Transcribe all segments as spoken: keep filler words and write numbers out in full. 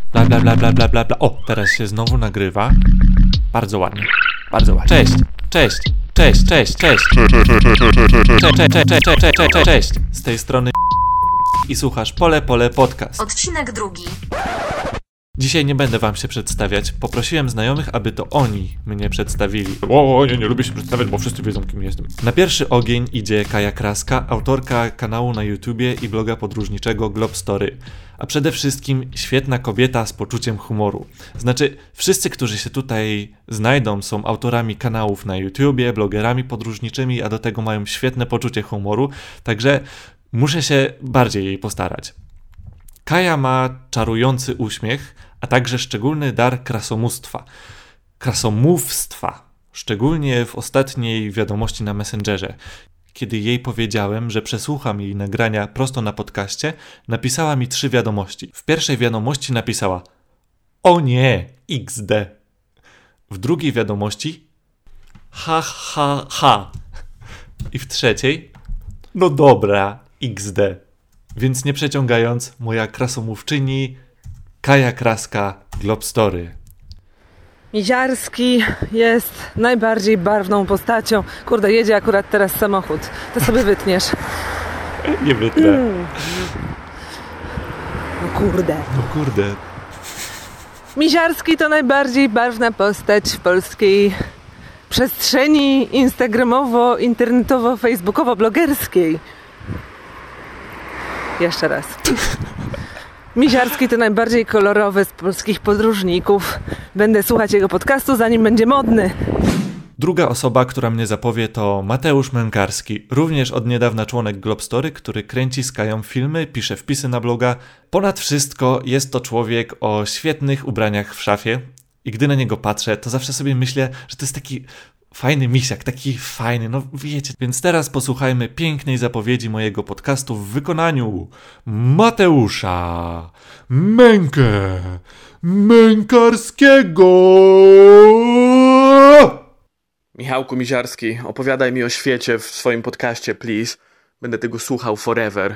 Bla, bla, bla, bla, bla, bla, bla. O, teraz się znowu nagrywa. Bardzo ładnie. Bardzo ładnie. Cześć, cześć, cześć, cześć, cześć. Cześć, cześć, cześć, cześć, cześć, cześć, cześć. Z tej strony i słuchasz Pole Pole Podcast. Odcinek drugi. Dzisiaj nie będę wam się przedstawiać. Poprosiłem znajomych, aby to oni mnie przedstawili. O, nie, nie lubię się przedstawiać, bo wszyscy wiedzą, kim jestem. Na pierwszy ogień idzie Kaja Kraska, autorka kanału na YouTubie i bloga podróżniczego Globstory. A przede wszystkim świetna kobieta z poczuciem humoru. Znaczy, wszyscy, którzy się tutaj znajdą, są autorami kanałów na YouTubie, blogerami podróżniczymi, a do tego mają świetne poczucie humoru, także muszę się bardziej jej postarać. Kaja ma czarujący uśmiech, a także szczególny dar krasomóstwa. Krasomówstwa, szczególnie w ostatniej wiadomości na Messengerze. Kiedy jej powiedziałem, że przesłucham jej nagrania prosto na podcaście, napisała mi trzy wiadomości. W pierwszej wiadomości napisała: o nie, iks de. W drugiej wiadomości: ha, ha, ha. I w trzeciej: no dobra, iks de. Więc nie przeciągając, moja krasomówczyni Kaja Kraska Globstory. Miziarski jest najbardziej barwną postacią. Kurde, jedzie akurat teraz samochód. To sobie wytniesz. Nie wytnę. Mm. No kurde. No kurde. Miziarski to najbardziej barwna postać w polskiej przestrzeni instagramowo-internetowo-facebookowo-blogerskiej. Jeszcze raz. Miziarski to najbardziej kolorowy z polskich podróżników. Będę słuchać jego podcastu, zanim będzie modny. Druga osoba, która mnie zapowie, to Mateusz Mękarski. Również od niedawna członek Globstory, który kręci z Kają filmy, pisze wpisy na bloga. Ponad wszystko jest to człowiek o świetnych ubraniach w szafie. I gdy na niego patrzę, to zawsze sobie myślę, że to jest taki fajny misiak, taki fajny, no wiecie. Więc teraz posłuchajmy pięknej zapowiedzi mojego podcastu w wykonaniu Mateusza Mękę Mękarskiego. Michałku Miziarski, opowiadaj mi o świecie w swoim podcaście, please. Będę tego słuchał forever.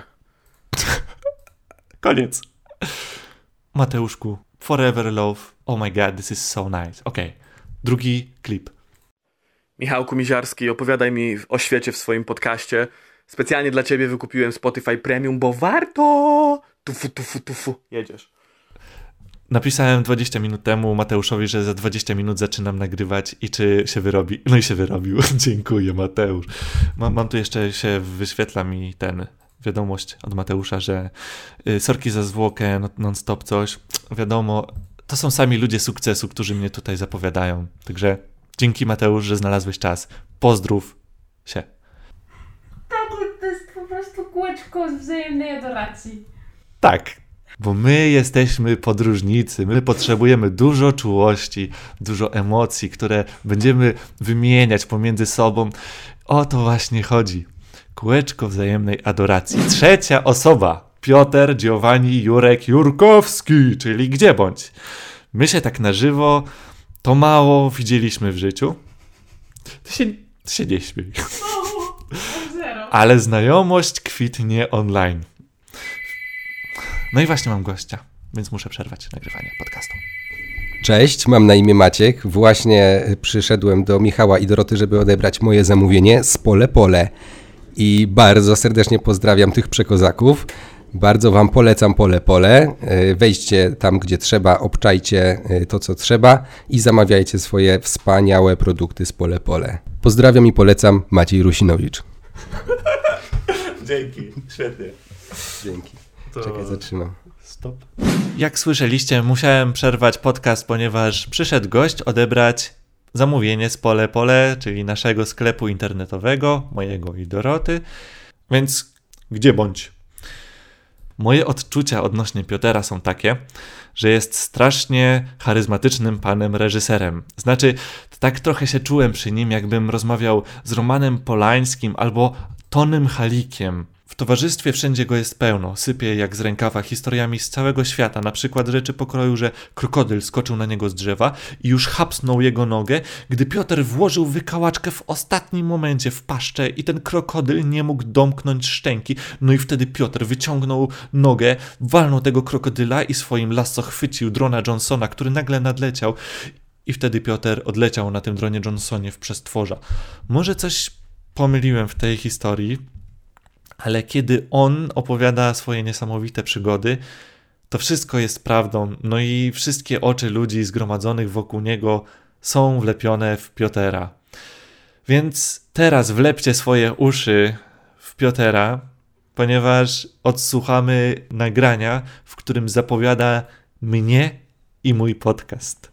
Koniec. Mateuszku, forever love. Oh my god, this is so nice. Okej, okay. Drugi klip. Michałku Miziarski, opowiadaj mi o świecie w swoim podcaście. Specjalnie dla ciebie wykupiłem Spotify Premium, bo warto! Tufu, tufu, tufu. Jedziesz. Napisałem dwadzieścia minut temu Mateuszowi, że za dwadzieścia minut zaczynam nagrywać i czy się wyrobi. No i się wyrobił. Dziękuję, Mateusz. Mam, mam tu jeszcze, się wyświetla mi ten wiadomość od Mateusza, że y, sorki za zwłokę, no, non-stop coś. Wiadomo, to są sami ludzie sukcesu, którzy mnie tutaj zapowiadają. Także dzięki, Mateusz, że znalazłeś czas. Pozdrów się. Tak, to jest po prostu kółeczko z wzajemnej adoracji. Tak, bo my jesteśmy podróżnicy. My potrzebujemy dużo czułości, dużo emocji, które będziemy wymieniać pomiędzy sobą. O to właśnie chodzi. Kółeczko wzajemnej adoracji. Trzecia osoba. Piotr Giovanni Jurek Jurkowski, czyli Gdzie Bądź. My się tak na żywo to mało widzieliśmy w życiu. To się, to się nie śmiej. Ale znajomość kwitnie online. No i właśnie mam gościa, więc muszę przerwać nagrywanie podcastu. Cześć, mam na imię Maciek. Właśnie przyszedłem do Michała i Doroty, żeby odebrać moje zamówienie z Pole Pole. I bardzo serdecznie pozdrawiam tych przekozaków. Bardzo wam polecam Pole Pole. Wejdźcie tam, gdzie trzeba, obczajcie to, co trzeba i zamawiajcie swoje wspaniałe produkty z Pole Pole. Pozdrawiam i polecam, Maciej Rusinowicz. Dzięki, świetnie. Dzięki. To... Czekaj, zatrzymam. Stop. Jak słyszeliście, musiałem przerwać podcast, ponieważ przyszedł gość odebrać zamówienie z Pole Pole, czyli naszego sklepu internetowego, mojego i Doroty. Więc Gdzie Bądź? Moje odczucia odnośnie Piotra są takie, że jest strasznie charyzmatycznym panem reżyserem. Znaczy, tak trochę się czułem przy nim, jakbym rozmawiał z Romanem Polańskim albo Tonym Halikiem. W towarzystwie wszędzie go jest pełno, sypie jak z rękawa historiami z całego świata, na przykład rzeczy pokroju, że krokodyl skoczył na niego z drzewa i już chapsnął jego nogę, gdy Piotr włożył wykałaczkę w ostatnim momencie w paszczę i ten krokodyl nie mógł domknąć szczęki, no i wtedy Piotr wyciągnął nogę, walnął tego krokodyla i swoim lasso chwycił drona Johnsona, który nagle nadleciał i wtedy Piotr odleciał na tym dronie Johnsonie w przestworza. Może coś pomyliłem w tej historii, ale kiedy on opowiada swoje niesamowite przygody, to wszystko jest prawdą, no i wszystkie oczy ludzi zgromadzonych wokół niego są wlepione w Piotra. Więc teraz wlepcie swoje uszy w Piotra, ponieważ odsłuchamy nagrania, w którym zapowiada mnie i mój podcast.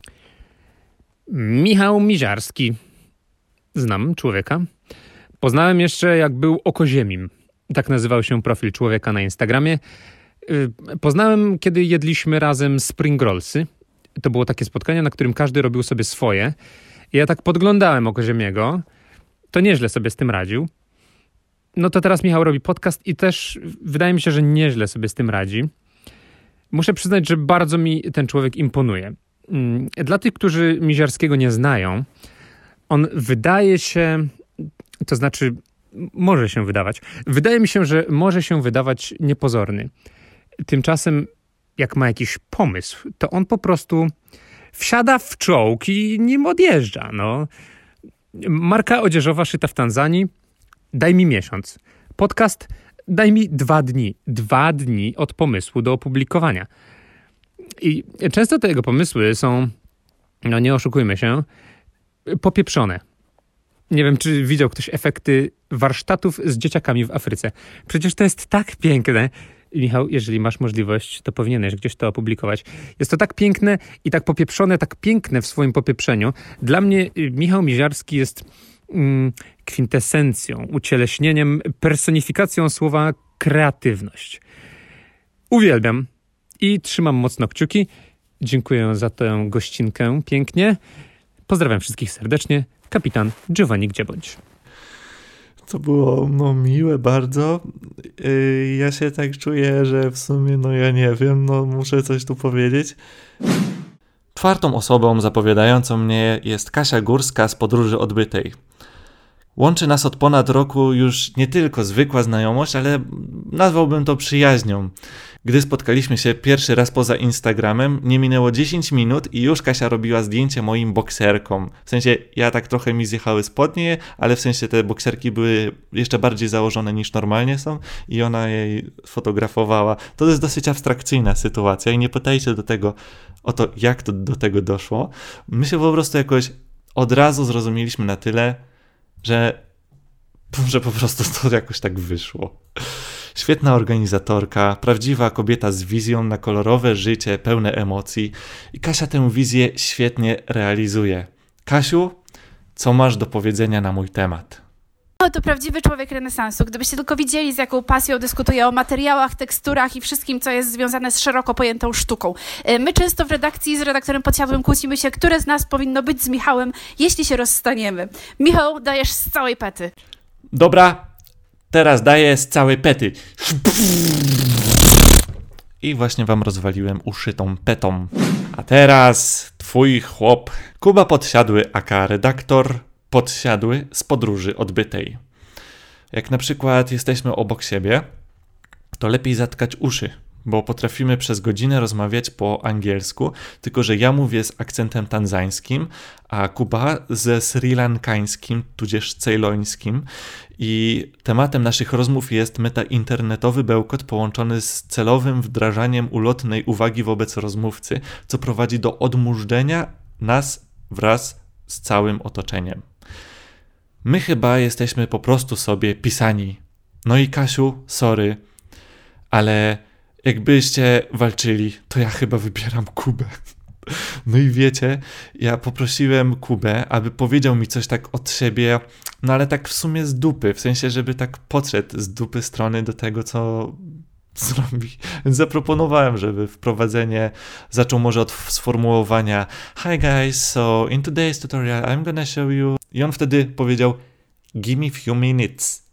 Michał Miziarski. Znam człowieka. Poznałem jeszcze, jak był okoziemim. Tak nazywał się profil człowieka na Instagramie. Poznałem, kiedy jedliśmy razem spring rollsy. To było takie spotkanie, na którym każdy robił sobie swoje. I ja tak podglądałem okoziemiego. To nieźle sobie z tym radził. No to teraz Michał robi podcast i też wydaje mi się, że nieźle sobie z tym radzi. Muszę przyznać, że bardzo mi ten człowiek imponuje. Dla tych, którzy Miziarskiego nie znają, on wydaje się, to znaczy może się wydawać, wydaje mi się, że może się wydawać niepozorny. Tymczasem jak ma jakiś pomysł, to on po prostu wsiada w czołg i nim odjeżdża. No. Marka odzieżowa szyta w Tanzanii, daj mi miesiąc. Podcast, daj mi dwa dni. Dwa dni od pomysłu do opublikowania. I często te jego pomysły są, no nie oszukujmy się, popieprzone. Nie wiem, czy widział ktoś efekty warsztatów z dzieciakami w Afryce. Przecież to jest tak piękne. Michał, jeżeli masz możliwość, to powinieneś gdzieś to opublikować. Jest to tak piękne i tak popieprzone, tak piękne w swoim popieprzeniu. Dla mnie Michał Miziarski jest mm, kwintesencją, ucieleśnieniem, personifikacją słowa kreatywność. Uwielbiam i trzymam mocno kciuki. Dziękuję za tę gościnkę pięknie. Pozdrawiam wszystkich serdecznie. Kapitan Giovanni Gdziebądź. To było no miłe bardzo. Yy, ja się tak czuję, że w sumie no ja nie wiem, no muszę coś tu powiedzieć. Czwartą osobą zapowiadającą mnie jest Kasia Górska z Podróży Odbytej. Łączy nas od ponad roku już nie tylko zwykła znajomość, ale nazwałbym to przyjaźnią. Gdy spotkaliśmy się pierwszy raz poza Instagramem, nie minęło dziesięć minut i już Kasia robiła zdjęcie moim bokserkom. W sensie, ja tak trochę mi zjechały spodnie, ale w sensie te bokserki były jeszcze bardziej założone niż normalnie są i ona jej fotografowała. To jest dosyć abstrakcyjna sytuacja i nie pytajcie do tego o to, jak to do tego doszło. My się po prostu jakoś od razu zrozumieliśmy na tyle, że, że po prostu to jakoś tak wyszło. Świetna organizatorka, prawdziwa kobieta z wizją na kolorowe życie, pełne emocji i Kasia tę wizję świetnie realizuje. Kasiu, co masz do powiedzenia na mój temat? To prawdziwy człowiek renesansu. Gdybyście tylko widzieli, z jaką pasją dyskutuje o materiałach, teksturach i wszystkim, co jest związane z szeroko pojętą sztuką. My często w redakcji z redaktorem Podsiadłym kłócimy się, które z nas powinno być z Michałem, jeśli się rozstaniemy. Michał, dajesz z całej pety. Dobra, teraz daję z całej pety. I właśnie wam rozwaliłem uszytą petą. A teraz twój chłop, Kuba Podsiadły, aka redaktor Podsiadły z Podróży Odbytej. Jak na przykład jesteśmy obok siebie, to lepiej zatkać uszy, bo potrafimy przez godzinę rozmawiać po angielsku, tylko że ja mówię z akcentem tanzańskim, a Kuba ze srilankańskim, tudzież cejlońskim. I tematem naszych rozmów jest metainternetowy bełkot połączony z celowym wdrażaniem ulotnej uwagi wobec rozmówcy, co prowadzi do odmurzenia nas wraz z całym otoczeniem. My chyba jesteśmy po prostu sobie pisani. No i Kasiu, sorry, ale jakbyście walczyli, to ja chyba wybieram Kubę. No i wiecie, ja poprosiłem Kubę, aby powiedział mi coś tak od siebie, no ale tak w sumie z dupy, w sensie, żeby tak podszedł z dupy strony do tego, co zrobi. Więc zaproponowałem, żeby wprowadzenie zaczął może od sformułowania Hi guys, so in today's tutorial I'm gonna show you... I on wtedy powiedział Give me few minutes.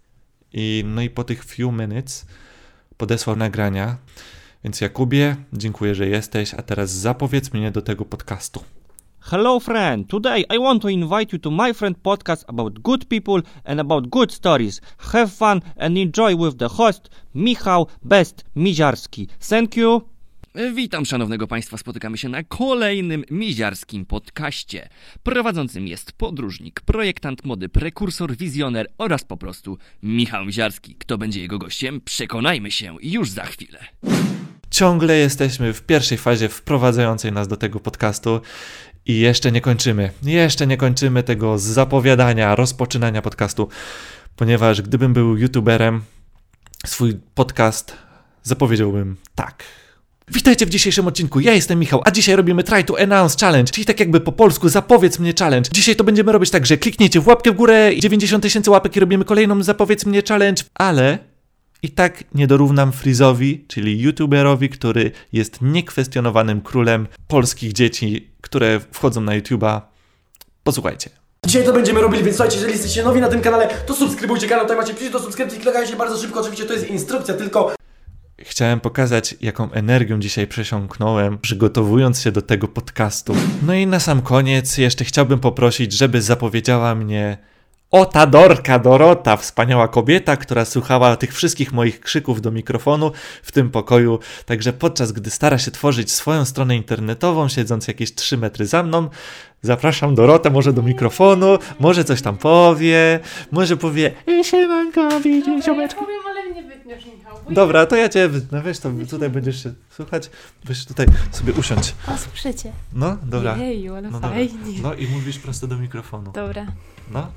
I, no i po tych few minutes podesłał nagrania. Więc Jakubie, dziękuję, że jesteś, a teraz zapowiedz mnie do tego podcastu. Hello friend, today I want to invite you to my friend podcast about good people and about good stories. Have fun and enjoy with the host Michał Best Miziarski. Thank you. Witam szanownego państwa, spotykamy się na kolejnym miziarskim podcaście. Prowadzącym jest podróżnik, projektant mody, prekursor, wizjoner oraz po prostu Michał Miziarski. Kto będzie jego gościem? Przekonajmy się już za chwilę. Ciągle jesteśmy w pierwszej fazie wprowadzającej nas do tego podcastu i jeszcze nie kończymy. Jeszcze nie kończymy tego zapowiadania, rozpoczynania podcastu, ponieważ gdybym był youtuberem, swój podcast zapowiedziałbym tak. Witajcie w dzisiejszym odcinku, ja jestem Michał, a dzisiaj robimy Try to Announce Challenge, czyli tak jakby po polsku zapowiedz mnie challenge. Dzisiaj to będziemy robić tak, że kliknijcie w łapkę w górę i dziewięćdziesiąt tysięcy łapek i robimy kolejną zapowiedz mnie challenge, ale i tak nie dorównam Freezowi, czyli youtuberowi, który jest niekwestionowanym królem polskich dzieci, które wchodzą na YouTube'a. Posłuchajcie. Dzisiaj to będziemy robili, więc słuchajcie, jeżeli jesteście nowi na tym kanale, to subskrybujcie kanał, tutaj macie przycisk do subskrypcji, klikajcie bardzo szybko, oczywiście to jest instrukcja, tylko... Chciałem pokazać, jaką energią dzisiaj przesiąknąłem, przygotowując się do tego podcastu. No i na sam koniec jeszcze chciałbym poprosić, żeby zapowiedziała mnie Ota Dorka Dorota, wspaniała kobieta, która słuchała tych wszystkich moich krzyków do mikrofonu w tym pokoju. Także podczas gdy stara się tworzyć swoją stronę internetową, siedząc jakieś trzy metry za mną, zapraszam Dorotę może do mikrofonu, może coś tam powie, może powie siemanko, widzisz, ziomeczku. Powiem, ale mnie wytniesz, Michał. Dobra, to ja cię wytnę, wiesz, to tutaj będziesz się słuchać, weź tutaj sobie usiądź. O, słyszycie. No, dobra. Jeju, ale no, fajnie. Dobra. No i mówisz prosto do mikrofonu. Dobra. No.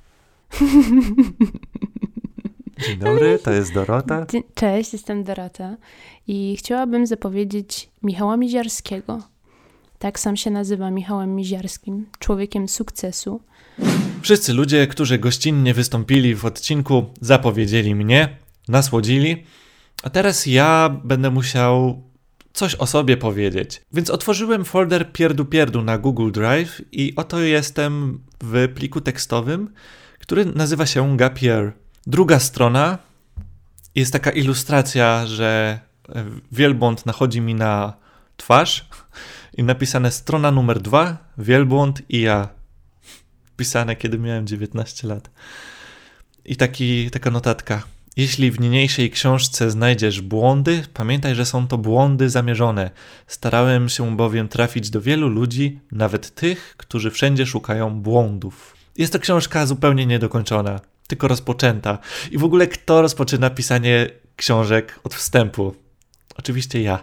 Dzień dobry, to jest Dorota. Cześć, jestem Dorota i chciałabym zapowiedzieć Michała Miziarskiego. Tak sam się nazywa, Michałem Miziarskim, człowiekiem sukcesu. Wszyscy ludzie, którzy gościnnie wystąpili w odcinku, zapowiedzieli mnie, nasłodzili, a teraz ja będę musiał coś o sobie powiedzieć. Więc otworzyłem folder Pierdu Pierdu na Google Drive i oto jestem w pliku tekstowym, który nazywa się Gap Year. Druga strona jest taka ilustracja, że wielbłąd nachodzi mi na twarz i napisane strona numer dwa, wielbłąd i ja. Pisane, kiedy miałem dziewiętnaście lat. I taki, taka notatka. Jeśli w niniejszej książce znajdziesz błądy, pamiętaj, że są to błądy zamierzone. Starałem się bowiem trafić do wielu ludzi, nawet tych, którzy wszędzie szukają błądów. Jest to książka zupełnie niedokończona, tylko rozpoczęta. I w ogóle kto rozpoczyna pisanie książek od wstępu? Oczywiście ja.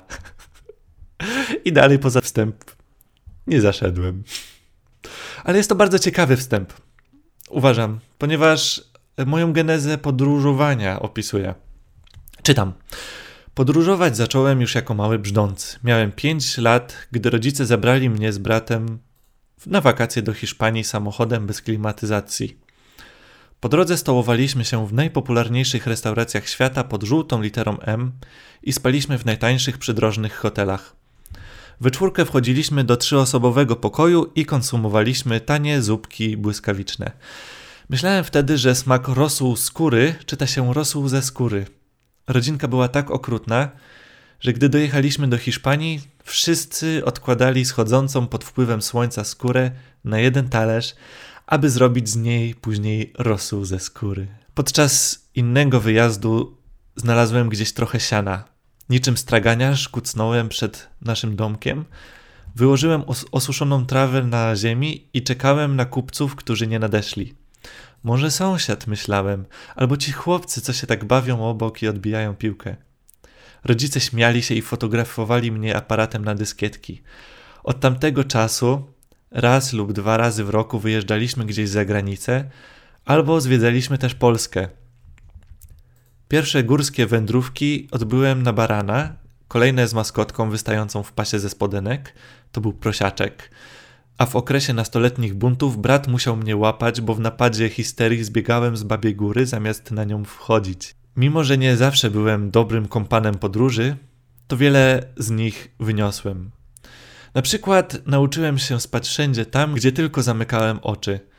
I dalej poza wstęp nie zaszedłem. Ale jest to bardzo ciekawy wstęp. Uważam, ponieważ moją genezę podróżowania opisuje. Czytam. Podróżować zacząłem już jako mały brzdąc. Miałem pięć lat, gdy rodzice zabrali mnie z bratem na wakacje do Hiszpanii samochodem bez klimatyzacji. Po drodze stołowaliśmy się w najpopularniejszych restauracjach świata pod żółtą literą M i spaliśmy w najtańszych przydrożnych hotelach. We czwórkę wchodziliśmy do trzyosobowego pokoju i konsumowaliśmy tanie zupki błyskawiczne. Myślałem wtedy, że smak rosół skóry czyta się rosół ze skóry. Rodzinka była tak okrutna, że gdy dojechaliśmy do Hiszpanii, wszyscy odkładali schodzącą pod wpływem słońca skórę na jeden talerz, aby zrobić z niej później rosół ze skóry. Podczas innego wyjazdu znalazłem gdzieś trochę siana. Niczym straganiarz kucnąłem przed naszym domkiem, wyłożyłem os- osuszoną trawę na ziemi i czekałem na kupców, którzy nie nadeszli. Może sąsiad, myślałem, albo ci chłopcy, co się tak bawią obok i odbijają piłkę. Rodzice śmiali się i fotografowali mnie aparatem na dyskietki. Od tamtego czasu raz lub dwa razy w roku wyjeżdżaliśmy gdzieś za granicę, albo zwiedzaliśmy też Polskę. Pierwsze górskie wędrówki odbyłem na barana, kolejne z maskotką wystającą w pasie ze spodenek, to był prosiaczek. A w okresie nastoletnich buntów brat musiał mnie łapać, bo w napadzie histerii zbiegałem z Babiej Góry zamiast na nią wchodzić. Mimo że nie zawsze byłem dobrym kompanem podróży, to wiele z nich wyniosłem. Na przykład nauczyłem się spać wszędzie tam, gdzie tylko zamykałem oczy.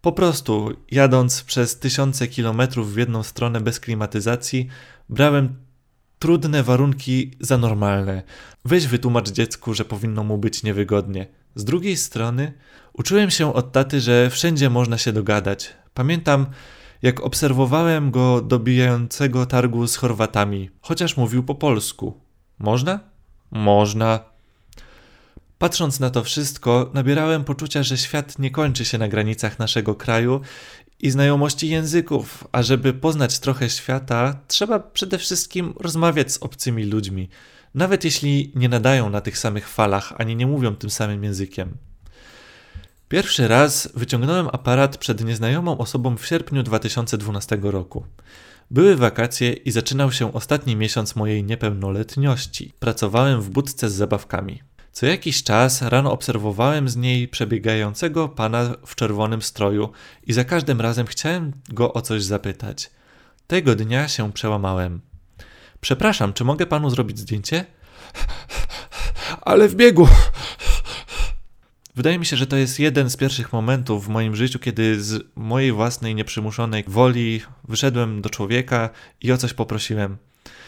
Po prostu, jadąc przez tysiące kilometrów w jedną stronę bez klimatyzacji, brałem trudne warunki za normalne. Weź wytłumacz dziecku, że powinno mu być niewygodnie. Z drugiej strony uczyłem się od taty, że wszędzie można się dogadać. Pamiętam, jak obserwowałem go dobijającego targu z Chorwatami, chociaż mówił po polsku. Można? Można. Patrząc na to wszystko, nabierałem poczucia, że świat nie kończy się na granicach naszego kraju i znajomości języków, a żeby poznać trochę świata, trzeba przede wszystkim rozmawiać z obcymi ludźmi, nawet jeśli nie nadają na tych samych falach, ani nie mówią tym samym językiem. Pierwszy raz wyciągnąłem aparat przed nieznajomą osobą w sierpniu dwa tysiące dwunastego roku. Były wakacje i zaczynał się ostatni miesiąc mojej niepełnoletności. Pracowałem w budce z zabawkami. Co jakiś czas rano obserwowałem z niej przebiegającego pana w czerwonym stroju i za każdym razem chciałem go o coś zapytać. Tego dnia się przełamałem. Przepraszam, czy mogę panu zrobić zdjęcie? Ale w biegu! Wydaje mi się, że to jest jeden z pierwszych momentów w moim życiu, kiedy z mojej własnej nieprzymuszonej woli wyszedłem do człowieka i o coś poprosiłem.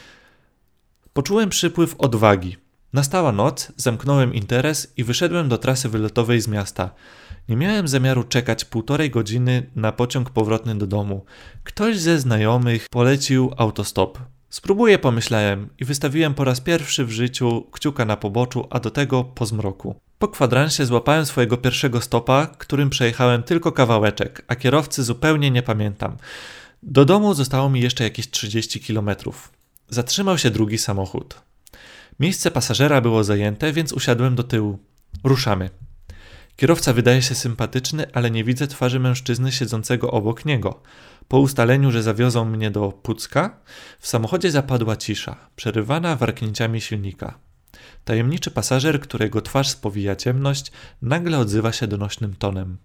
Poczułem przypływ odwagi. Nastała noc, zamknąłem interes i wyszedłem do trasy wylotowej z miasta. Nie miałem zamiaru czekać półtorej godziny na pociąg powrotny do domu. Ktoś ze znajomych polecił autostop. Spróbuję, pomyślałem i wystawiłem po raz pierwszy w życiu kciuka na poboczu, a do tego po zmroku. Po kwadransie złapałem swojego pierwszego stopa, którym przejechałem tylko kawałeczek, a kierowcy zupełnie nie pamiętam. Do domu zostało mi jeszcze jakieś trzydzieści kilometrów. Zatrzymał się drugi samochód. Miejsce pasażera było zajęte, więc usiadłem do tyłu. Ruszamy. Kierowca wydaje się sympatyczny, ale nie widzę twarzy mężczyzny siedzącego obok niego. Po ustaleniu, że zawiozą mnie do Pucka, w samochodzie zapadła cisza, przerywana warknięciami silnika. Tajemniczy pasażer, którego twarz spowija ciemność, nagle odzywa się donośnym tonem.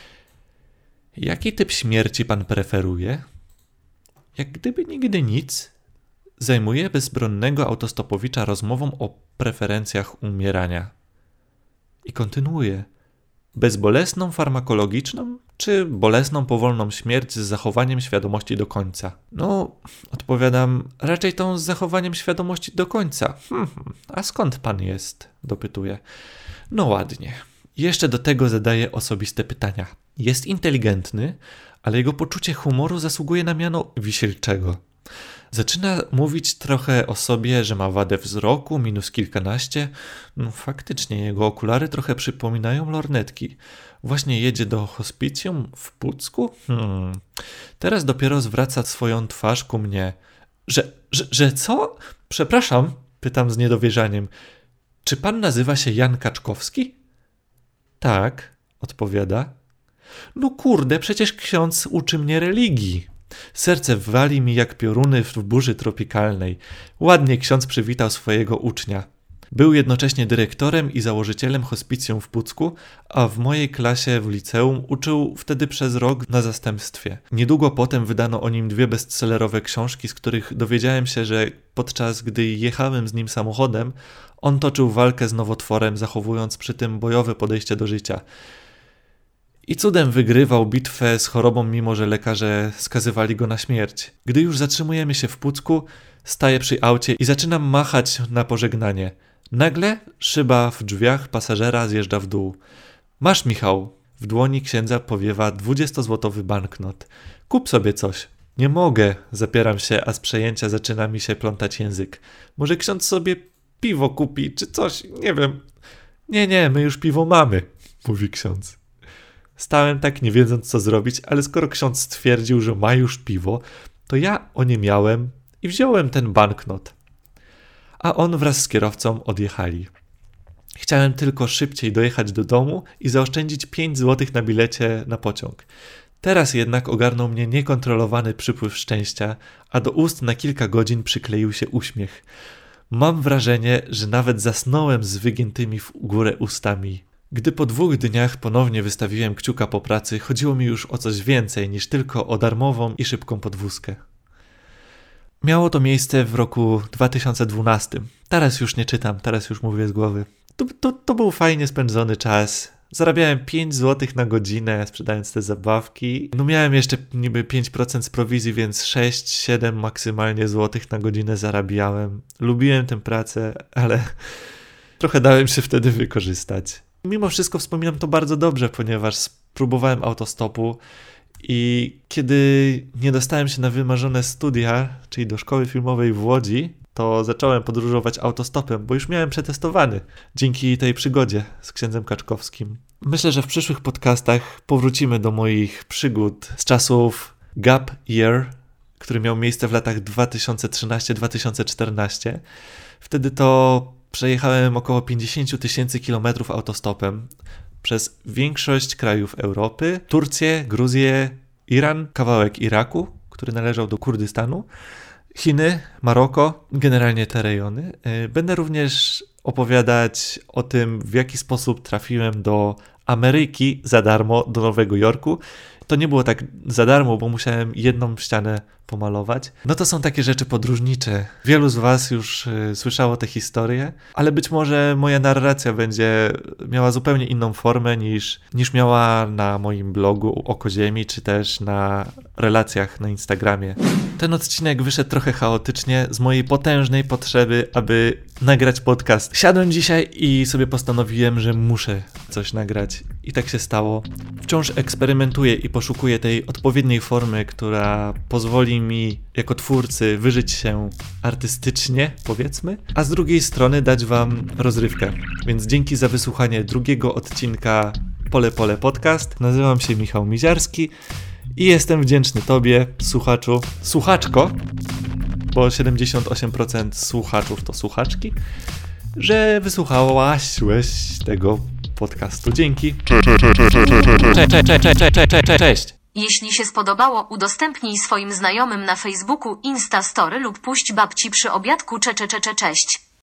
Jaki typ śmierci pan preferuje? Jak gdyby nigdy nic, zajmuje bezbronnego autostopowicza rozmową o preferencjach umierania. I kontynuuje. Bezbolesną farmakologiczną, czy bolesną powolną śmierć z zachowaniem świadomości do końca? No, odpowiadam, raczej tą z zachowaniem świadomości do końca. Hmm, a skąd pan jest? Dopytuje. No ładnie. Jeszcze do tego zadaje osobiste pytania. Jest inteligentny, ale jego poczucie humoru zasługuje na miano wisielczego. Zaczyna mówić trochę o sobie, że ma wadę wzroku, minus kilkanaście. No, faktycznie, jego okulary trochę przypominają lornetki. Właśnie jedzie do hospicjum w Pucku? Hmm. Teraz dopiero zwraca swoją twarz ku mnie. Że, że, że co? Przepraszam, pytam z niedowierzaniem. Czy pan nazywa się Jan Kaczkowski? Tak, odpowiada. No kurde, przecież ksiądz uczy mnie religii. Serce wali mi jak pioruny w burzy tropikalnej. Ładnie ksiądz przywitał swojego ucznia. Był jednocześnie dyrektorem i założycielem hospicjum w Pucku, a w mojej klasie w liceum uczył wtedy przez rok na zastępstwie. Niedługo potem wydano o nim dwie bestsellerowe książki, z których dowiedziałem się, że podczas gdy jechałem z nim samochodem, on toczył walkę z nowotworem, zachowując przy tym bojowe podejście do życia. I cudem wygrywał bitwę z chorobą, mimo że lekarze skazywali go na śmierć. Gdy już zatrzymujemy się w Pucku, staję przy aucie i zaczynam machać na pożegnanie. Nagle szyba w drzwiach pasażera zjeżdża w dół. Masz, Michał. W dłoni księdza powiewa dwudziestozłotowy banknot. Kup sobie coś. Nie mogę, zapieram się, a z przejęcia zaczyna mi się plątać język. Może ksiądz sobie piwo kupi, czy coś, nie wiem. Nie, nie, my już piwo mamy, mówi ksiądz. Stałem tak, nie wiedząc co zrobić, ale skoro ksiądz stwierdził, że ma już piwo, to ja o nie miałem i wziąłem ten banknot. A on wraz z kierowcą odjechali. Chciałem tylko szybciej dojechać do domu i zaoszczędzić pięć złotych na bilecie na pociąg. Teraz jednak ogarnął mnie niekontrolowany przypływ szczęścia, a do ust na kilka godzin przykleił się uśmiech. Mam wrażenie, że nawet zasnąłem z wygiętymi w górę ustami. Gdy po dwóch dniach ponownie wystawiłem kciuka po pracy, chodziło mi już o coś więcej niż tylko o darmową i szybką podwózkę. Miało to miejsce w roku dwa tysiące dwunastym. Teraz już nie czytam, teraz już mówię z głowy. To, to, to był fajnie spędzony czas. Zarabiałem pięć złotych na godzinę, sprzedając te zabawki. No miałem jeszcze niby pięć procent z prowizji, więc sześć siedem maksymalnie złotych na godzinę zarabiałem. Lubiłem tę pracę, ale trochę dałem się wtedy wykorzystać. Mimo wszystko wspominam to bardzo dobrze, ponieważ spróbowałem autostopu i kiedy nie dostałem się na wymarzone studia, czyli do szkoły filmowej w Łodzi, to zacząłem podróżować autostopem, bo już miałem przetestowany dzięki tej przygodzie z księdzem Kaczkowskim. Myślę, że w przyszłych podcastach powrócimy do moich przygód z czasów Gap Year, który miał miejsce w latach dwa tysiące trzynaście do dwa tysiące czternaście. Wtedy to przejechałem około pięćdziesiąt tysięcy kilometrów autostopem przez większość krajów Europy, Turcję, Gruzję, Iran, kawałek Iraku, który należał do Kurdystanu, Chiny, Maroko, generalnie te rejony. Będę również opowiadać o tym, w jaki sposób trafiłem do Ameryki za darmo, do Nowego Jorku. To nie było tak za darmo, bo musiałem jedną ścianę pomalować. No to są takie rzeczy podróżnicze. Wielu z was już y, słyszało te historie, ale być może moja narracja będzie miała zupełnie inną formę niż, niż miała na moim blogu Oko Ziemi, czy też na relacjach na Instagramie. Ten odcinek wyszedł trochę chaotycznie z mojej potężnej potrzeby, aby nagrać podcast. Siadłem dzisiaj i sobie postanowiłem, że muszę coś nagrać. I tak się stało. Wciąż eksperymentuję i poszukuję tej odpowiedniej formy, która pozwoli mi jako twórcy wyżyć się artystycznie, powiedzmy, a z drugiej strony dać wam rozrywkę. Więc dzięki za wysłuchanie drugiego odcinka Pole Pole Podcast. Nazywam się Michał Miziarski i jestem wdzięczny tobie, słuchaczu, słuchaczko, bo siedemdziesiąt osiem procent słuchaczów to słuchaczki, że wysłuchałaś tego podcastu. Dzięki. Cześć. Jeśli się spodobało, udostępnij swoim znajomym na Facebooku, Instastory lub puść babci przy obiadku. Cze, cze, cze, cze, cześć.